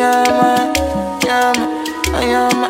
Yama, yama, yama.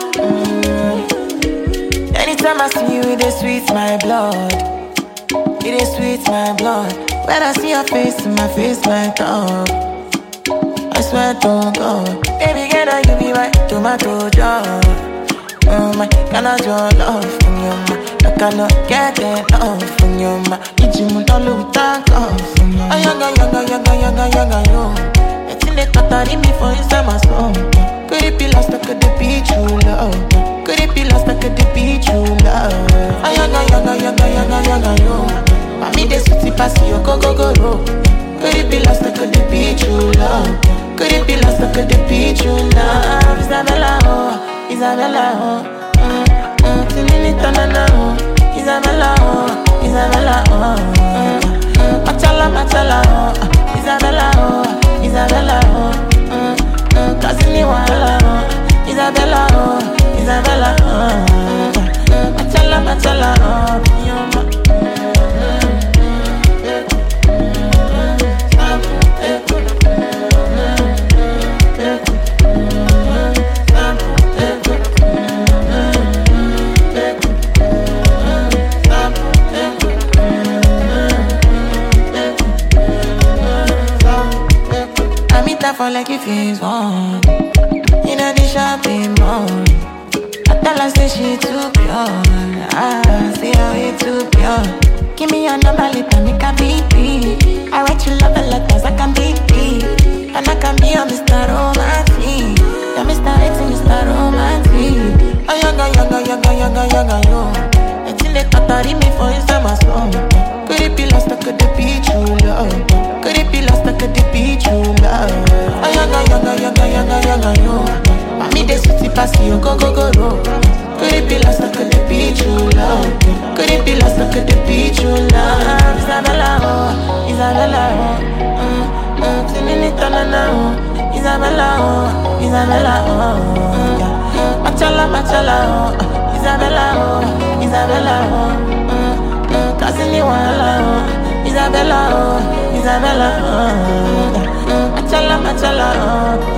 Anytime I see you, it is sweet my blood. It is sweet my blood. When I see your face, my face light up. I swear to God, baby girl, now you be my tomato jar. My can I draw love from your man? I cannot get enough from your man. Ijimu dolu tank off from your man. Ayaga, yo. It's in the tatari me for inside my soul. Could it be lost? I could it be true love? Could it be lost? I could it be true love? Ayaga, yo. Mami de suti pasi yo go. Could it be lost? I could it be true love? Could it be lost? I could it be true love? Isabella, oh. Isabella, oh, Tinini Tanana, oh, Isabella, oh, Machala, oh, Isabella, oh, Kazini Wala, oh, Isabella, oh, Machala, oh, for like if it's one. You know the shopping mall. I tell her say she too pure. I say how it too pure. Give me your number later, make a beat. I write you love letters, I can beat. And I can be your Mr. Romantic. You're Mr. X, Mr. Romantic. Oh, yoga, yo. It's in the tatari me for inside my soul. Could it be lost, or could it be true love? Could it be lost, or could it be true love? Ayaga, yo. Mami de suti pasi yo go. Could it be lost, or could it be true love? Could it be lost, or could it be true love? Isabella, oh. Tinini tanana, oh. Isabella, oh. Machala, oh. Isabella, oh. Kazini Wala, oh. Isabella, oh. Machala, oh.